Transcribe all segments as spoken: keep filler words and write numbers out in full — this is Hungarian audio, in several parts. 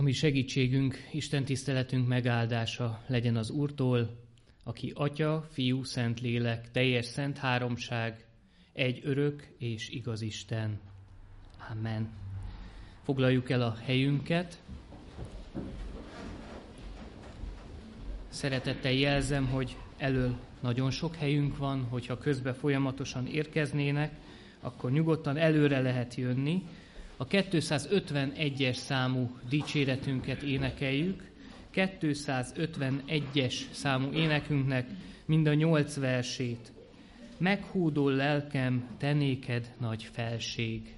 A mi segítségünk, Isten tiszteletünk megáldása legyen az Úrtól, aki Atya, Fiú, Szentlélek, teljes szent háromság, egy örök és igaz Isten. Amen. Foglaljuk el a helyünket. Szeretettel jelzem, hogy elől nagyon sok helyünk van, hogyha közben folyamatosan érkeznének, akkor nyugodtan előre lehet jönni. A kétszázötvenegyes számú dicséretünket énekeljük. kétszázötvenegyes számú énekünknek mind a nyolc versét. Meghúdol lelkem, te néked nagy felség.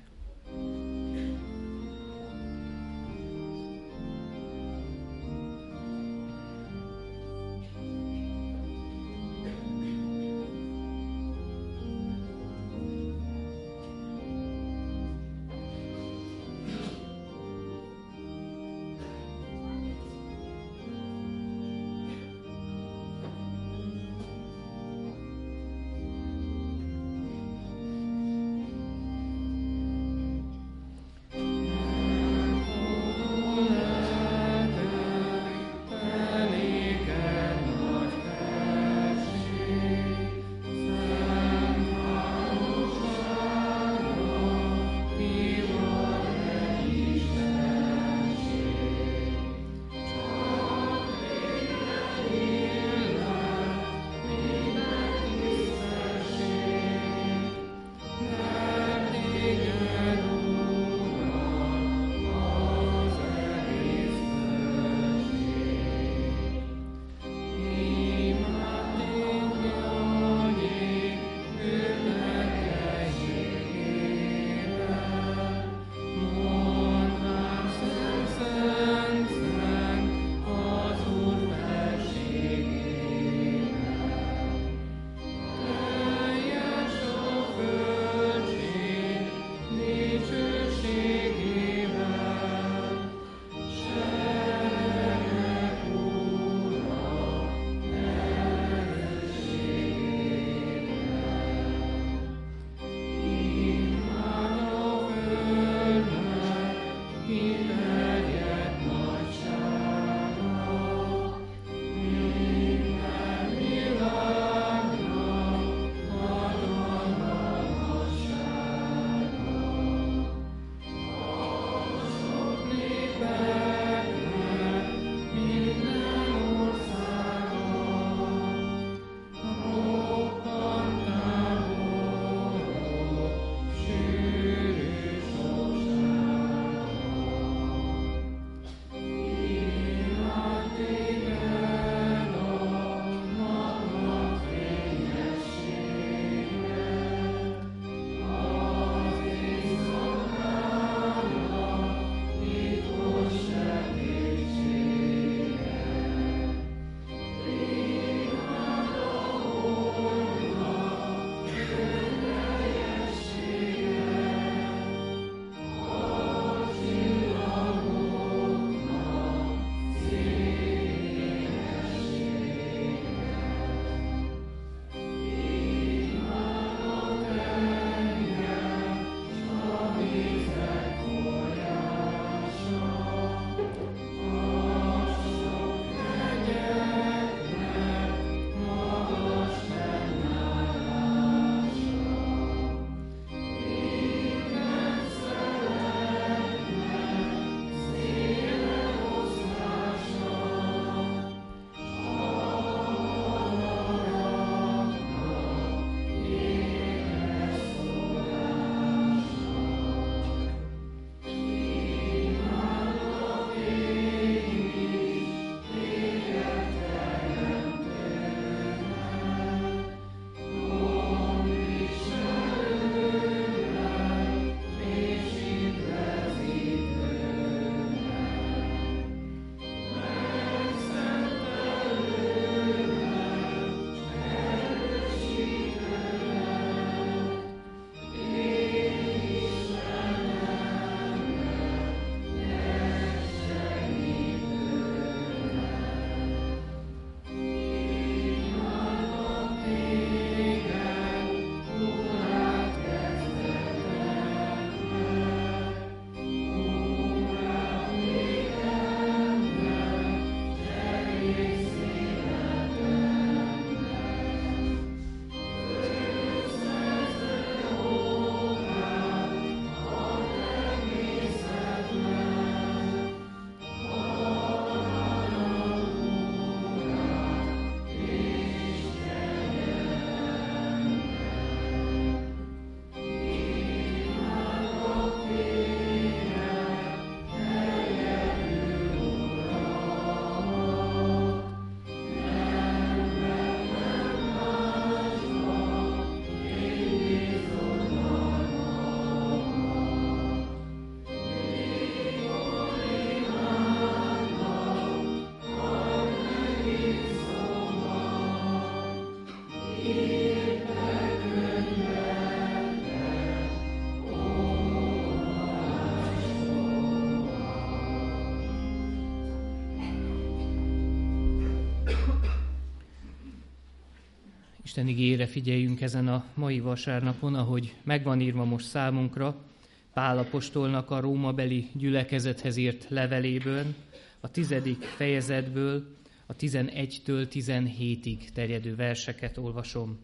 Isten igéjére figyeljünk ezen a mai vasárnapon, ahogy megvan írva most számunkra Pál apostolnak a rómabeli gyülekezethez írt leveléből, a tizedik fejezetből, a tizenegytől tizenhétig terjedő verseket olvasom.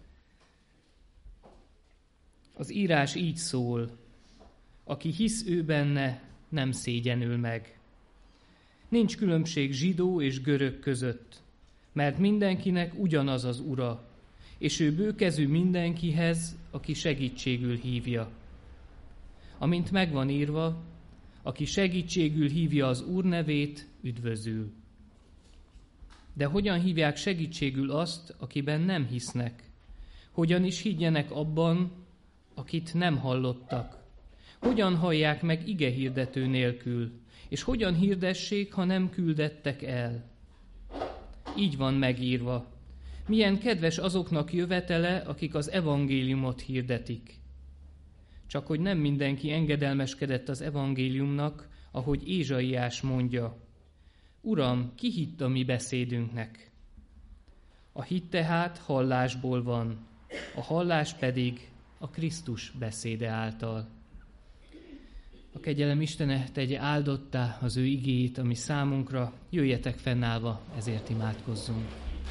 Az írás így szól: aki hisz ő benne, nem szégyenül meg. Nincs különbség zsidó és görög között, mert mindenkinek ugyanaz az Ura, és ő bőkezű mindenkihez, aki segítségül hívja. Amint megvan írva, aki segítségül hívja az Úr nevét, üdvözül. De hogyan hívják segítségül azt, akiben nem hisznek? Hogyan is higgyenek abban, akit nem hallottak? Hogyan hallják meg igehirdető nélkül? És hogyan hirdessék, ha nem küldettek el? Így van megírva: milyen kedves azoknak jövetele, akik az evangéliumot hirdetik. Csak hogy nem mindenki engedelmeskedett az evangéliumnak, ahogy Ézsaiás mondja: Uram, ki hitt a mi beszédünknek? A hit tehát hallásból van, a hallás pedig a Krisztus beszéde által. A kegyelem Istene tegye áldottá az ő igéjét, ami számunkra. Jöjjetek fennállva, ezért imádkozzunk.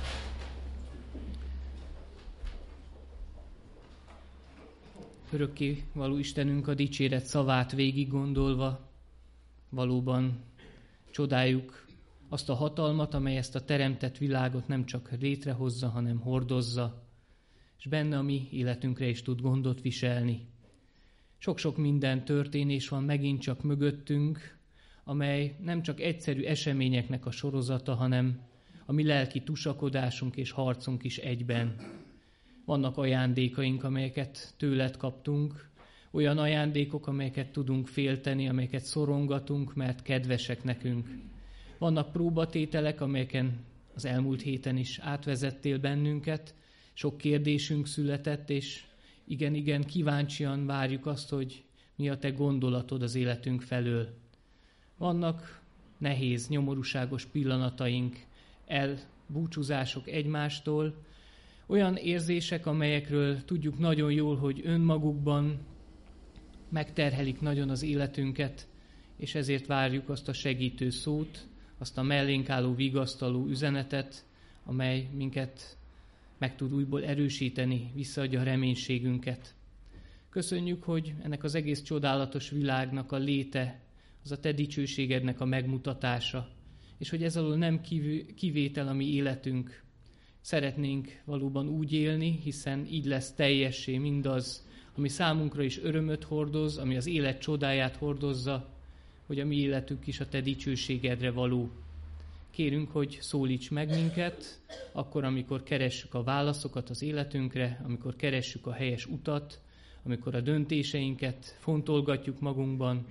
Örökké való Istenünk, a dicséret szavát végig gondolva, valóban csodáljuk azt a hatalmat, amely ezt a teremtett világot nem csak létrehozza, hanem hordozza, és benne a mi életünkre is tud gondot viselni. Sok-sok minden történés van megint csak mögöttünk, amely nem csak egyszerű eseményeknek a sorozata, hanem a mi lelki tusakodásunk és harcunk is egyben. Vannak ajándékaink, amelyeket tőled kaptunk, olyan ajándékok, amelyeket tudunk félteni, amelyeket szorongatunk, mert kedvesek nekünk. Vannak próbatételek, amelyeken az elmúlt héten is átvezettél bennünket, sok kérdésünk született, és igen, igen, kíváncsian várjuk azt, hogy mi a te gondolatod az életünk felől. Vannak nehéz, nyomorúságos pillanataink, elbúcsúzások egymástól, olyan érzések, amelyekről tudjuk nagyon jól, hogy önmagukban megterhelik nagyon az életünket, és ezért várjuk azt a segítő szót, azt a mellénk álló vigasztaló üzenetet, amely minket meg tud újból erősíteni, visszaadja a reménységünket. Köszönjük, hogy ennek az egész csodálatos világnak a léte, az a te dicsőségednek a megmutatása, és hogy ez alól nem kivétel a mi életünk. Szeretnénk valóban úgy élni, hiszen így lesz teljessé mindaz, ami számunkra is örömöt hordoz, ami az élet csodáját hordozza, hogy a mi életünk is a te dicsőségedre való. Kérünk, hogy szólíts meg minket, akkor, amikor keressük a válaszokat az életünkre, amikor keressük a helyes utat, amikor a döntéseinket fontolgatjuk magunkban.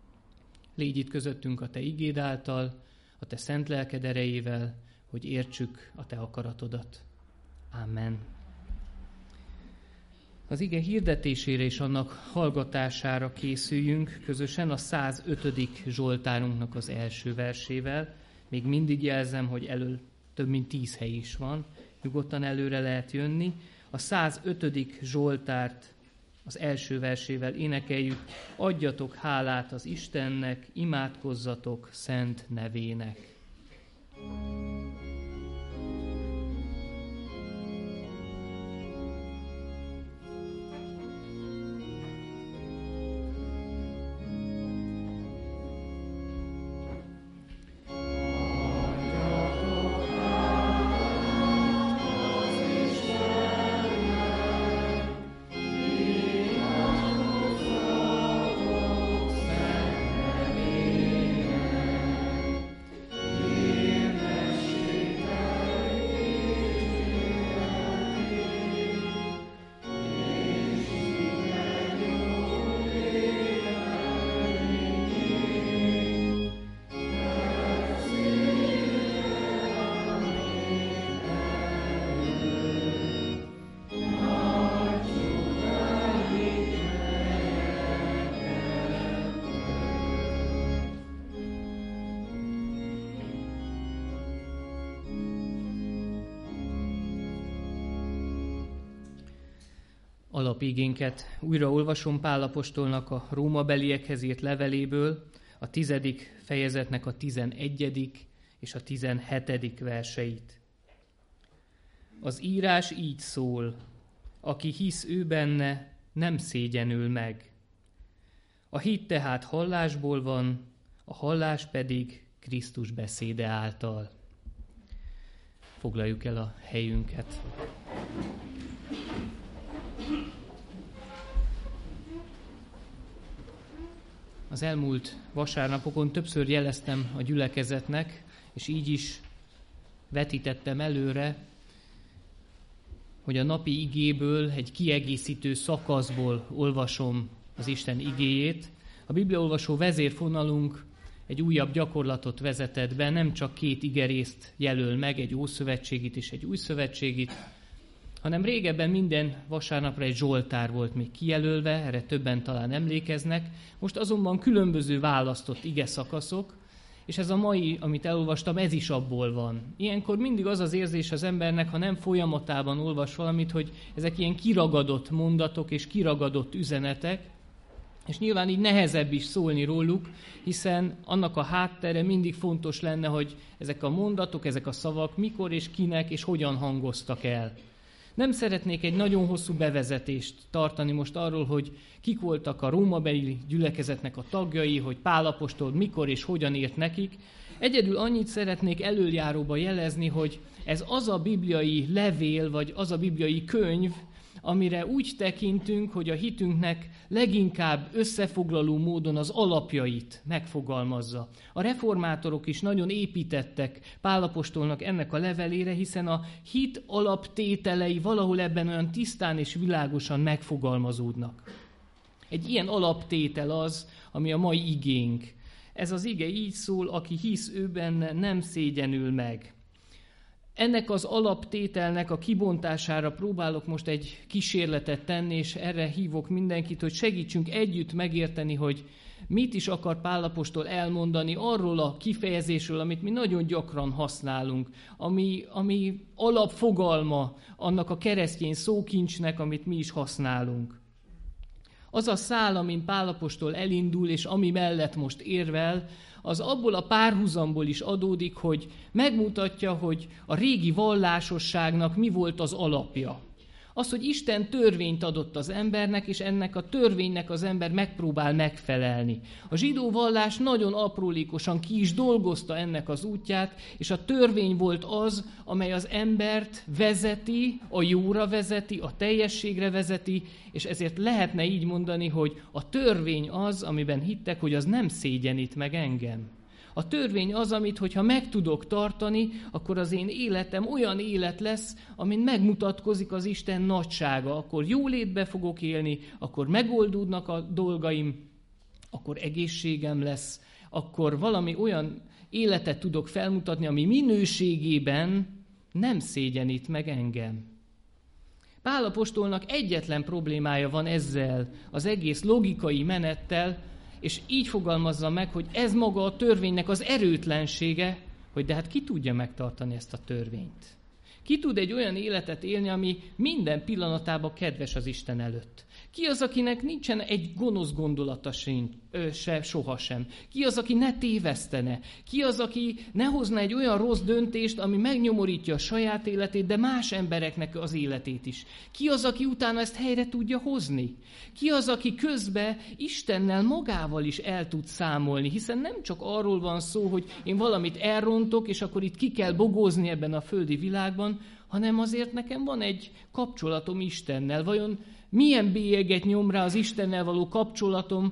Légy itt közöttünk a te igéd által, a te szent lelked erejével, hogy értsük a te akaratodat. Amen. Az ige hirdetésére és annak hallgatására készüljünk közösen a százötödik zsoltárunknak az első versével. Még mindig jelzem, hogy elől több mint tíz hely is van, nyugodtan előre lehet jönni. A százötödik zsoltárt az első versével énekeljük: adjatok hálát az Istennek, imádkozzatok szent nevének. alapigénket újra olvasom Pál apostolnak a rómabeliekhez írt leveléből, a tizedik fejezetnek a tizenegyedik és a tizenhetedik verseit. Az írás így szól, aki hisz ő benne, nem szégyenül meg. A hit tehát hallásból van, a hallás pedig Krisztus beszéde által. Foglaljuk el a helyünket. Az elmúlt vasárnapokon többször jeleztem a gyülekezetnek, és így is vetítettem előre, hogy a napi igéből, egy kiegészítő szakaszból olvasom az Isten igéjét. A bibliaolvasó vezérfonalunk egy újabb gyakorlatot vezetett be, nem csak két igerészt jelöl meg, egy ószövetségit és egy újszövetségit, hanem régebben minden vasárnapra egy zsoltár volt még kijelölve, erre többen talán emlékeznek, most azonban különböző választott ige szakaszok, és ez a mai, amit elolvastam, ez is abból van. Ilyenkor mindig az az érzés az embernek, ha nem folyamatában olvas valamit, hogy ezek ilyen kiragadott mondatok és kiragadott üzenetek, és nyilván így nehezebb is szólni róluk, hiszen annak a háttere mindig fontos lenne, hogy ezek a mondatok, ezek a szavak mikor és kinek és hogyan hangoztak el. Nem szeretnék egy nagyon hosszú bevezetést tartani most arról, hogy kik voltak a rómabeli gyülekezetnek a tagjai, hogy Pál apostol mikor és hogyan írt nekik. Egyedül annyit szeretnék elöljáróba jelezni, hogy ez az a bibliai levél, vagy az a bibliai könyv, amire úgy tekintünk, hogy a hitünknek leginkább összefoglaló módon az alapjait megfogalmazza. A reformátorok is nagyon építettek Pál apostolnak ennek a levelére, hiszen a hit alaptételei valahol ebben olyan tisztán és világosan megfogalmazódnak. Egy ilyen alaptétel az, ami a mai igénk. Ez az ige így szól, aki hisz ő benne, nem szégyenül meg. Ennek az alaptételnek a kibontására próbálok most egy kísérletet tenni, és erre hívok mindenkit, hogy segítsünk együtt megérteni, hogy mit is akar Pál apostol elmondani arról a kifejezésről, amit mi nagyon gyakran használunk, ami, ami alapfogalma annak a keresztény szókincsnek, amit mi is használunk. Az a szál, amin Pál apostol elindul, és ami mellett most érvel, az abból a párhuzamból is adódik, hogy megmutatja, hogy a régi vallásosságnak mi volt az alapja. Az, hogy Isten törvényt adott az embernek, és ennek a törvénynek az ember megpróbál megfelelni. A zsidó vallás nagyon aprólékosan ki is dolgozta ennek az útját, és a törvény volt az, amely az embert vezeti, a jóra vezeti, a teljességre vezeti, és ezért lehetne így mondani, hogy a törvény az, amiben hittek, hogy az nem szégyenít meg engem. A törvény az, amit, hogyha meg tudok tartani, akkor az én életem olyan élet lesz, amin megmutatkozik az Isten nagysága. Akkor jólétbe fogok élni, akkor megoldódnak a dolgaim, akkor egészségem lesz, akkor valami olyan életet tudok felmutatni, ami minőségében nem szégyenít meg engem. Pál apostolnak egyetlen problémája van ezzel, az egész logikai menettel, és így fogalmazza meg, hogy ez maga a törvénynek az erőtlensége, hogy de hát ki tudja megtartani ezt a törvényt. Ki tud egy olyan életet élni, ami minden pillanatában kedves az Isten előtt? Ki az, akinek nincsen egy gonosz gondolata sincs, ö, se, sohasem? Ki az, aki ne tévesztene? Ki az, aki ne hozna egy olyan rossz döntést, ami megnyomorítja a saját életét, de más embereknek az életét is? Ki az, aki utána ezt helyre tudja hozni? Ki az, aki közben Istennel magával is el tud számolni? Hiszen nem csak arról van szó, hogy én valamit elrontok, és akkor itt ki kell bogózni ebben a földi világban, hanem azért nekem van egy kapcsolatom Istennel. Vajon milyen bélyeget nyom rá az Istennel való kapcsolatomra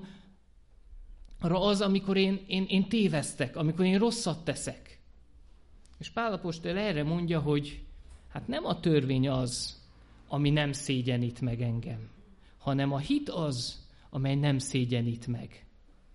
az, amikor én, én, én tévesztek, amikor én rosszat teszek? És Pál apostol erre mondja, hogy hát nem a törvény az, ami nem szégyenít meg engem, hanem a hit az, amely nem szégyenít meg.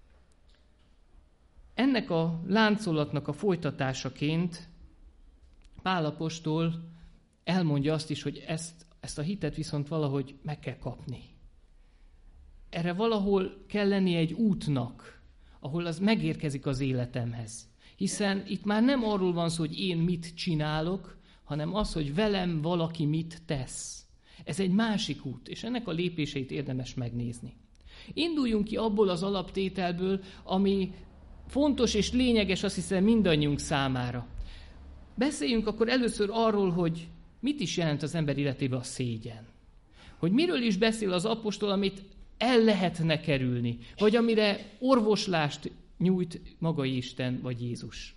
Ennek a láncolatnak a folytatásaként Pál apostol elmondja azt is, hogy ezt, ezt a hitet viszont valahogy meg kell kapni. Erre valahol kell lenni egy útnak, ahol az megérkezik az életemhez. Hiszen itt már nem arról van szó, hogy én mit csinálok, hanem az, hogy velem valaki mit tesz. Ez egy másik út, és ennek a lépéseit érdemes megnézni. Induljunk ki abból az alaptételből, ami fontos és lényeges, azt hiszem, mindannyiunk számára. Beszéljünk akkor először arról, hogy mit is jelent az ember életében a szégyen. Hogy miről is beszél az apostol, amit el lehetne kerülni, vagy amire orvoslást nyújt maga Isten vagy Jézus.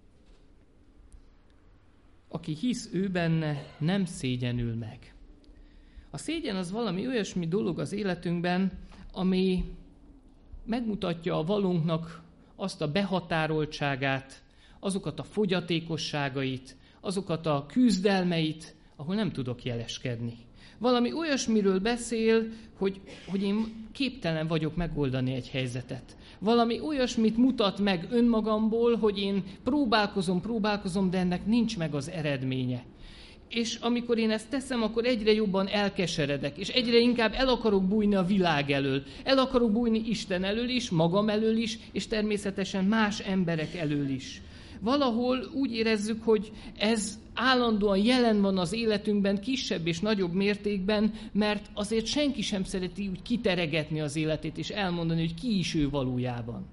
Aki hisz ő benne, nem szégyenül meg. A szégyen az valami olyasmi dolog az életünkben, ami megmutatja a valónknak azt a behatároltságát, azokat a fogyatékosságait, azokat a küzdelmeit, ahol nem tudok jeleskedni. Valami olyasmiről beszél, hogy, hogy én képtelen vagyok megoldani egy helyzetet. Valami olyasmit mutat meg önmagamból, hogy én próbálkozom, próbálkozom, de ennek nincs meg az eredménye. És amikor én ezt teszem, akkor egyre jobban elkeseredek, és egyre inkább el akarok bújni a világ elől. El akarok bújni Isten elől is, magam elől is, és természetesen más emberek elől is. Valahol úgy érezzük, hogy ez állandóan jelen van az életünkben, kisebb és nagyobb mértékben, mert azért senki sem szereti úgy kiteregetni az életét, és elmondani, hogy ki is ő valójában.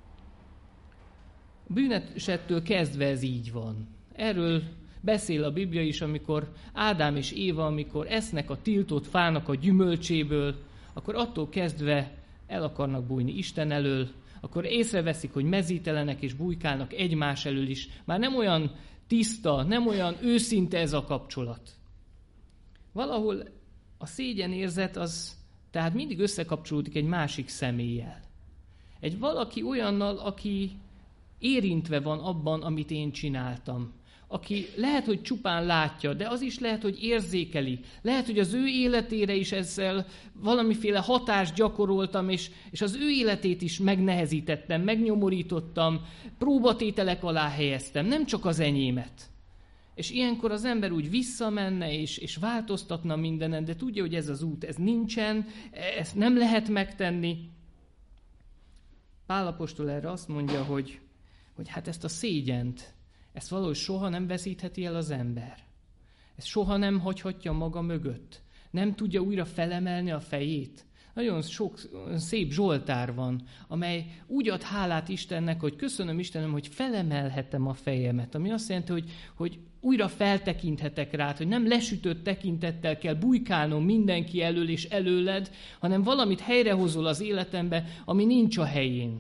A bűnesettől kezdve ez így van. Erről beszél a Biblia is, amikor Ádám és Éva, amikor esznek a tiltott fának a gyümölcséből, akkor attól kezdve el akarnak bújni Isten elől, akkor észreveszik, hogy mezítelenek és bujkálnak egymás elől is. Már nem olyan tiszta, nem olyan őszinte ez a kapcsolat. Valahol a szégyenérzet az tehát mindig összekapcsolódik egy másik személlyel. Egy valaki olyannal, aki érintve van abban, amit én csináltam. Aki lehet, hogy csupán látja, de az is lehet, hogy érzékeli. Lehet, hogy az ő életére is ezzel valamiféle hatást gyakoroltam, és, és az ő életét is megnehezítettem, megnyomorítottam, próbatételek alá helyeztem, nem csak az enyémet. És ilyenkor az ember úgy visszamenne, és, és változtatna mindenen, de tudja, hogy ez az út, ez nincsen, ezt nem lehet megtenni. Pál apostol erre azt mondja, hogy, hogy hát ezt a szégyent, ezt valahogy soha nem veszítheti el az ember. Ezt soha nem hagyhatja maga mögött. Nem tudja újra felemelni a fejét. Nagyon sok szép zsoltár van, amely úgy ad hálát Istennek, hogy köszönöm Istenem, hogy felemelhetem a fejemet. Ami azt jelenti, hogy, hogy újra feltekinthetek rád, hogy nem lesütött tekintettel kell bujkálnom mindenki elől és előled, hanem valamit helyrehozol az életembe, ami nincs a helyén.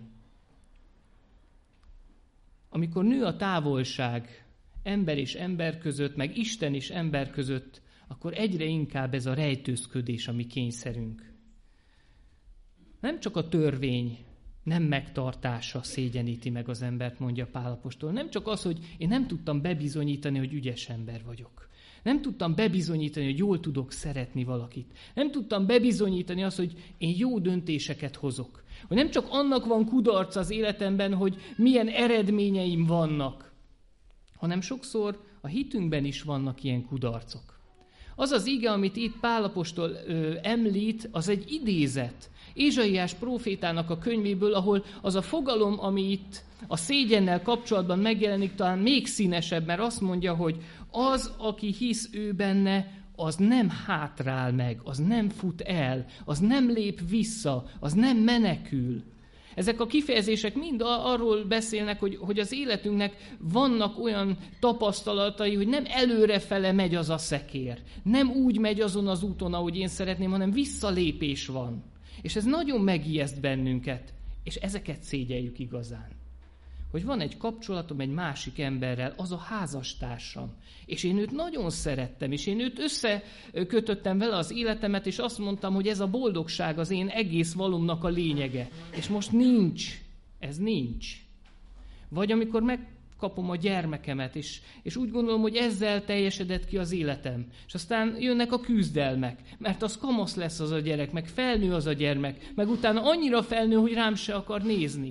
Amikor nő a távolság ember és ember között, meg Isten és ember között, akkor egyre inkább ez a rejtőzködés a mi kényszerünk. Nem csak a törvény nem megtartása szégyeníti meg az embert, mondja Pál apostol. Nem csak az, hogy én nem tudtam bebizonyítani, hogy ügyes ember vagyok. Nem tudtam bebizonyítani, hogy jól tudok szeretni valakit. Nem tudtam bebizonyítani azt, hogy én jó döntéseket hozok. Hogy nem csak annak van kudarc az életemben, hogy milyen eredményeim vannak, hanem sokszor a hitünkben is vannak ilyen kudarcok. Az az ige, amit itt Pál apostol ö, említ, az egy idézet Ézsaiás prófétának a könyvéből, ahol az a fogalom, ami itt a szégyennel kapcsolatban megjelenik, talán még színesebb, mert azt mondja, hogy az, aki hisz ő benne, az nem hátrál meg, az nem fut el, az nem lép vissza, az nem menekül. Ezek a kifejezések mind arról beszélnek, hogy, hogy az életünknek vannak olyan tapasztalatai, hogy nem előrefele megy az a szekér. Nem úgy megy azon az úton, ahogy én szeretném, hanem visszalépés van. És ez nagyon megijeszt bennünket, és ezeket szégyeljük igazán. Hogy van egy kapcsolatom egy másik emberrel, az a házastársam. És én őt nagyon szerettem, és én őt összekötöttem vele az életemet, és azt mondtam, hogy ez a boldogság az én egész valómnak a lényege. És most nincs. Ez nincs. Vagy amikor megkapom a gyermekemet, és, és úgy gondolom, hogy ezzel teljesedett ki az életem. És aztán jönnek a küzdelmek, mert az kamasz lesz az a gyerek, meg felnő az a gyermek, meg utána annyira felnő, hogy rám se akar nézni.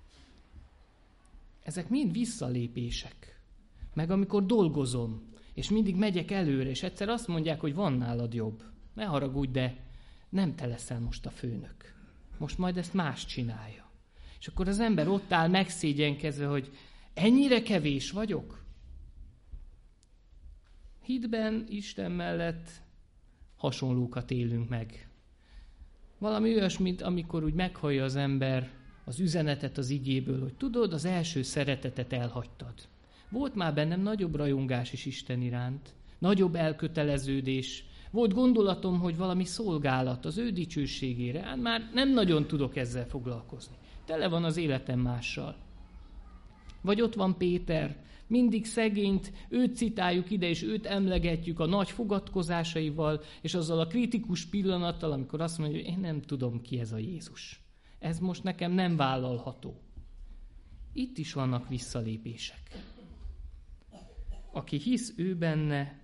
Ezek mind visszalépések. Meg amikor dolgozom, és mindig megyek előre, és egyszer azt mondják, hogy van nálad jobb. Ne haragudj, de nem te leszel most a főnök. Most majd ezt más csinálja. És akkor az ember ott áll megszégyenkezve, hogy ennyire kevés vagyok? Hitben, Isten mellett hasonlókat élünk meg. Valami olyasmit, amikor úgy meghallja az ember az üzenetet az igéből, hogy tudod, az első szeretetet elhagytad. Volt már bennem nagyobb rajongás is Isten iránt, nagyobb elköteleződés. Volt gondolatom, hogy valami szolgálat az ő dicsőségére. Hát már nem nagyon tudok ezzel foglalkozni. Tele van az életem mással. Vagy ott van Péter, mindig szegényt, őt citáljuk ide, és őt emlegetjük a nagy fogadkozásaival, és azzal a kritikus pillanattal, amikor azt mondja, hogy én nem tudom, ki ez a Jézus. Ez most nekem nem vállalható. Itt is vannak visszalépések. Aki hisz ő benne,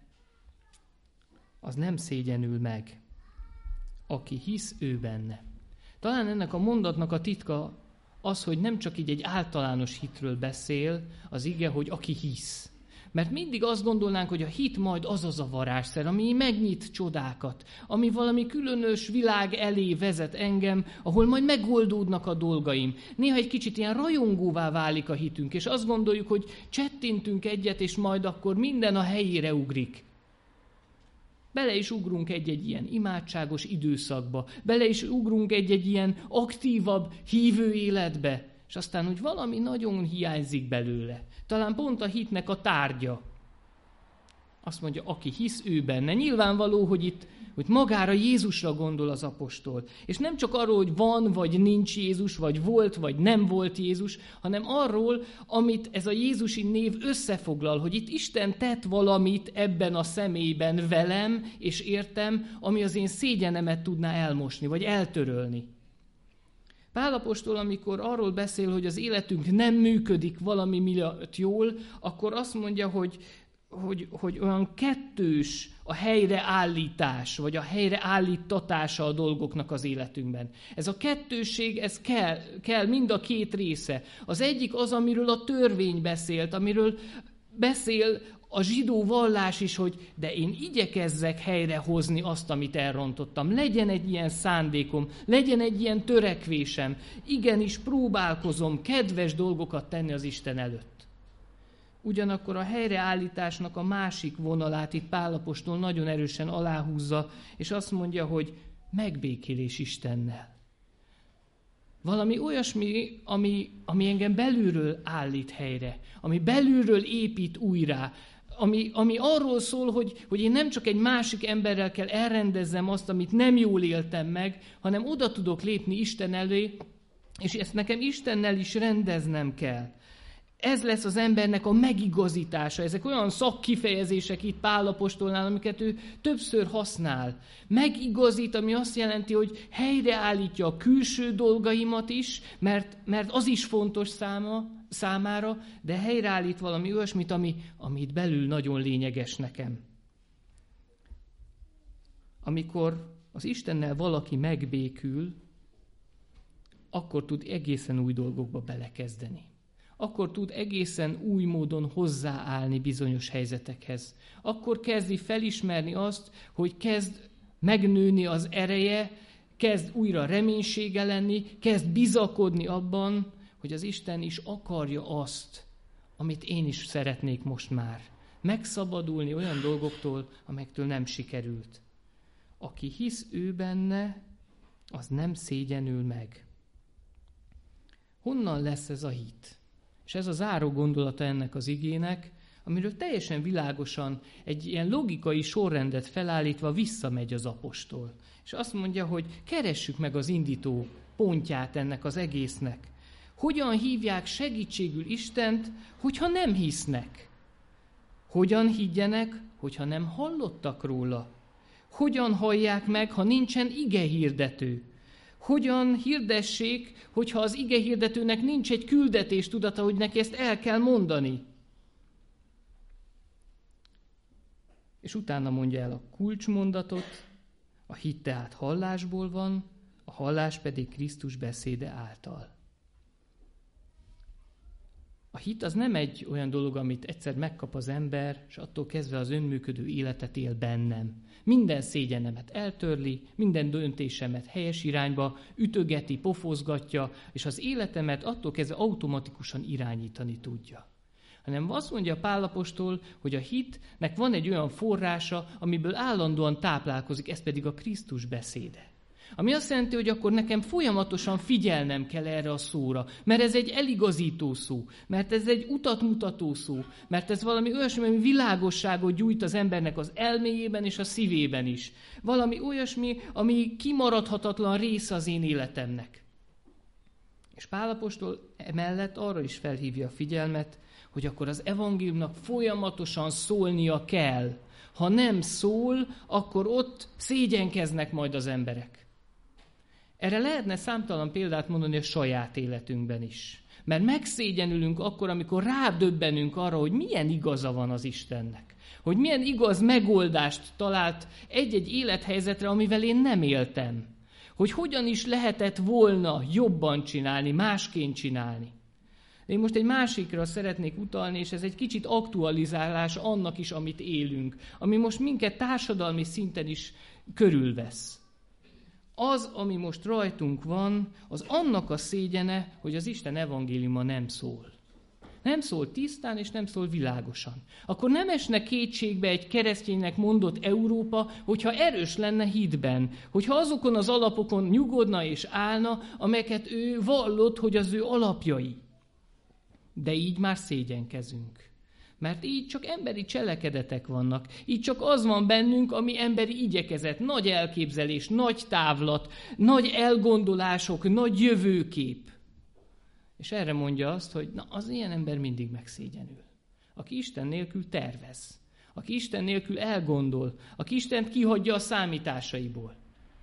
az nem szégyenül meg. Aki hisz ő benne. Talán ennek a mondatnak a titka az, hogy nem csak így egy általános hitről beszél az ige, hogy aki hisz. Mert mindig azt gondolnánk, hogy a hit majd az az a varázsszer, ami megnyit csodákat, ami valami különös világ elé vezet engem, ahol majd megoldódnak a dolgaim. Néha egy kicsit ilyen rajongóvá válik a hitünk, és azt gondoljuk, hogy csettintünk egyet, és majd akkor minden a helyére ugrik. Bele is ugrunk egy-egy ilyen imádságos időszakba, bele is ugrunk egy-egy ilyen aktívabb hívő életbe, és aztán, hogy valami nagyon hiányzik belőle. Talán pont a hitnek a tárgya. Azt mondja, aki hisz ő benne. Nyilvánvaló, hogy itt hogy magára Jézusra gondol az apostol. És nem csak arról, hogy van vagy nincs Jézus, vagy volt vagy nem volt Jézus, hanem arról, amit ez a Jézusi név összefoglal, hogy itt Isten tett valamit ebben a személyben velem és értem, ami az én szégyenemet tudná elmosni, vagy eltörölni. Pál apostol, amikor arról beszél, hogy az életünk nem működik valami miatt jól, akkor azt mondja, hogy Hogy, hogy olyan kettős a helyreállítás, vagy a helyreállítatása a dolgoknak az életünkben. Ez a kettősség, ez kell, kell mind a két része. Az egyik az, amiről a törvény beszélt, amiről beszél a zsidó vallás is, hogy de én igyekezzek helyrehozni azt, amit elrontottam. Legyen egy ilyen szándékom, legyen egy ilyen törekvésem. Igenis próbálkozom kedves dolgokat tenni az Isten előtt. Ugyanakkor a helyreállításnak a másik vonalát itt Pál apostol nagyon erősen aláhúzza, és azt mondja, hogy megbékélés Istennel. Valami olyasmi, ami, ami engem belülről állít helyre, ami belülről épít újrá, ami, ami arról szól, hogy, hogy én nem csak egy másik emberrel kell elrendezzem azt, amit nem jól éltem meg, hanem oda tudok lépni Isten elé, és ezt nekem Istennel is rendeznem kell. Ez lesz az embernek a megigazítása. Ezek olyan szakkifejezések itt Pál apostolnál, amiket ő többször használ. Megigazít, ami azt jelenti, hogy helyreállítja a külső dolgaimat is, mert, mert az is fontos száma, számára, de helyreállít valami olyasmit, ami, amit belül nagyon lényeges nekem. Amikor az Istennel valaki megbékül, akkor tud egészen új dolgokba belekezdeni. Akkor tud egészen új módon hozzáállni bizonyos helyzetekhez. Akkor kezdi felismerni azt, hogy kezd megnőni az ereje, kezd újra reménysége lenni, kezd bizakodni abban, hogy az Isten is akarja azt, amit én is szeretnék most már. Megszabadulni olyan dolgoktól, amektől nem sikerült. Aki hisz ő benne, az nem szégyenül meg. Honnan lesz ez a hit? És ez a záró gondolata ennek az igének, amiről teljesen világosan egy ilyen logikai sorrendet felállítva visszamegy az apostol. És azt mondja, hogy keressük meg az indító pontját ennek az egésznek. Hogyan hívják segítségül Istent, hogyha nem hisznek? Hogyan higgyenek, hogyha nem hallottak róla? Hogyan hallják meg, ha nincsen igehirdető? Hogyan hirdessék, hogyha az igehirdetőnek nincs egy küldetés tudata, hogy neki ezt el kell mondani? És utána mondja el a kulcsmondatot, a hit tehát hallásból van, a hallás pedig Krisztus beszéde által. A hit az nem egy olyan dolog, amit egyszer megkap az ember, és attól kezdve az önműködő életet él bennem. Minden szégyenemet eltörli, minden döntésemet helyes irányba ütögeti, pofozgatja, és az életemet attól kezdve automatikusan irányítani tudja. hanem azt mondja Pál apostol, hogy a hitnek van egy olyan forrása, amiből állandóan táplálkozik, ez pedig a Krisztus beszéde. Ami azt jelenti, hogy akkor nekem folyamatosan figyelnem kell erre a szóra, mert ez egy eligazító szó, mert ez egy utatmutató szó, mert ez valami olyasmi, ami világosságot gyújt az embernek az elméjében és a szívében is. Valami olyasmi, ami kimaradhatatlan része az én életemnek. És Pál apostol emellett arra is felhívja a figyelmet, hogy akkor az evangéliumnak folyamatosan szólnia kell. Ha nem szól, akkor ott szégyenkeznek majd az emberek. Erre lehetne számtalan példát mondani a saját életünkben is. Mert megszégyenülünk akkor, amikor rádöbbenünk arra, hogy milyen igaza van az Istennek. Hogy milyen igaz megoldást talált egy-egy élethelyzetre, amivel én nem éltem. Hogy hogyan is lehetett volna jobban csinálni, másként csinálni. Én most egy másikra szeretnék utalni, és ez egy kicsit aktualizálás annak is, amit élünk. Ami most minket társadalmi szinten is körülvesz. Az, ami most rajtunk van, az annak a szégyene, hogy az Isten evangéliuma nem szól. Nem szól tisztán, és nem szól világosan. Akkor nem esne kétségbe egy kereszténynek mondott Európa, hogyha erős lenne hitben, hogyha azokon az alapokon nyugodna és állna, amelyeket ő vallott, hogy az ő alapjai. De így már szégyenkezünk. Mert így csak emberi cselekedetek vannak. Így csak az van bennünk, ami emberi igyekezet, nagy elképzelés, nagy távlat, nagy elgondolások, nagy jövőkép. És erre mondja azt, hogy na, az ilyen ember mindig megszégyenül. Aki Isten nélkül tervez. Aki Isten nélkül elgondol. Aki Istent kihagyja a számításaiból.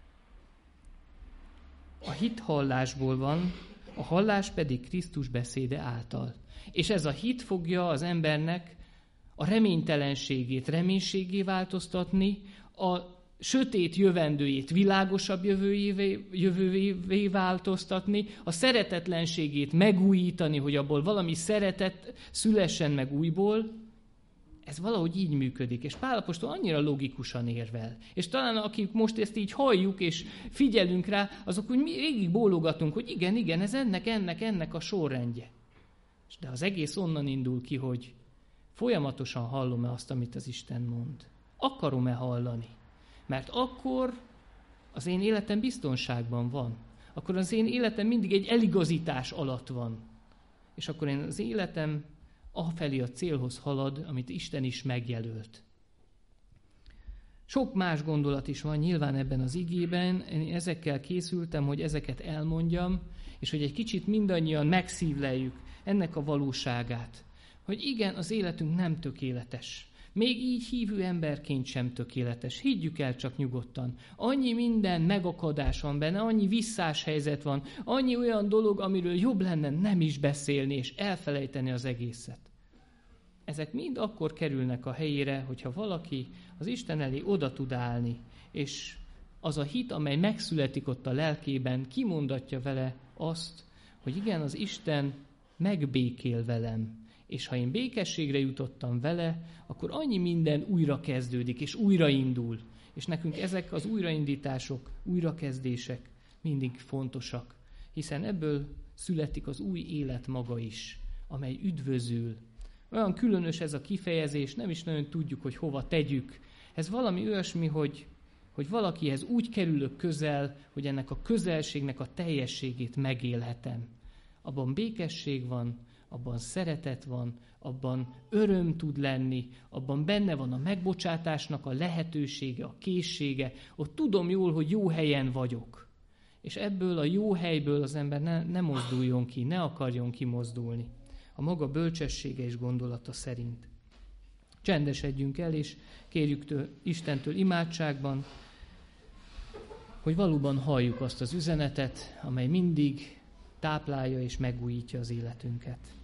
A hit hallásból van, a hallás pedig Krisztus beszéde által. És ez a hit fogja az embernek a reménytelenségét reménységé változtatni, a sötét jövendőjét világosabb jövőjévé, jövőjévé változtatni, a szeretetlenségét megújítani, hogy abból valami szeretet szülessen meg újból. Ez valahogy így működik, és Pál apostol annyira logikusan érvel. És talán akik most ezt így halljuk, és figyelünk rá, azok úgy végig bólogatunk, hogy igen, igen, ez ennek, ennek, ennek a sorrendje. De az egész onnan indul ki, hogy folyamatosan hallom-e azt, amit az Isten mond. Akarom-e hallani? Mert akkor az én életem biztonságban van. Akkor az én életem mindig egy eligazítás alatt van. És akkor én az életem afelé a célhoz halad, amit Isten is megjelölt. Sok más gondolat is van nyilván ebben az igében. Én ezekkel készültem, hogy ezeket elmondjam, és hogy egy kicsit mindannyian megszívleljük ennek a valóságát. Hogy igen, az életünk nem tökéletes. Még így hívő emberként sem tökéletes. Higgyük el csak nyugodtan. Annyi minden megakadás van benne, annyi visszás helyzet van, annyi olyan dolog, amiről jobb lenne nem is beszélni, és elfelejteni az egészet. Ezek mind akkor kerülnek a helyére, hogyha valaki az Isten elé oda tud állni, és az a hit, amely megszületik ott a lelkében, kimondatja vele azt, hogy igen, az Isten megbékél velem, és ha én békességre jutottam vele, akkor annyi minden újra kezdődik, és újraindul. És nekünk ezek az újraindítások, újrakezdések mindig fontosak, hiszen ebből születik az új élet maga is, amely üdvözül. Olyan különös ez a kifejezés, nem is nagyon tudjuk, hogy hova tegyük. Ez valami olyasmi, hogy, hogy valakihez úgy kerülök közel, hogy ennek a közelségnek a teljességét megélhetem. Abban békesség van, abban szeretet van, abban öröm tud lenni, abban benne van a megbocsátásnak a lehetősége, a készsége. Ott tudom jól, hogy jó helyen vagyok. És ebből a jó helyből az ember ne, ne mozduljon ki, ne akarjon kimozdulni. A maga bölcsessége és gondolata szerint. Csendesedjünk el, és kérjük től, Istentől imádságban, hogy valóban halljuk azt az üzenetet, amely mindig táplálja és megújítja az életünket.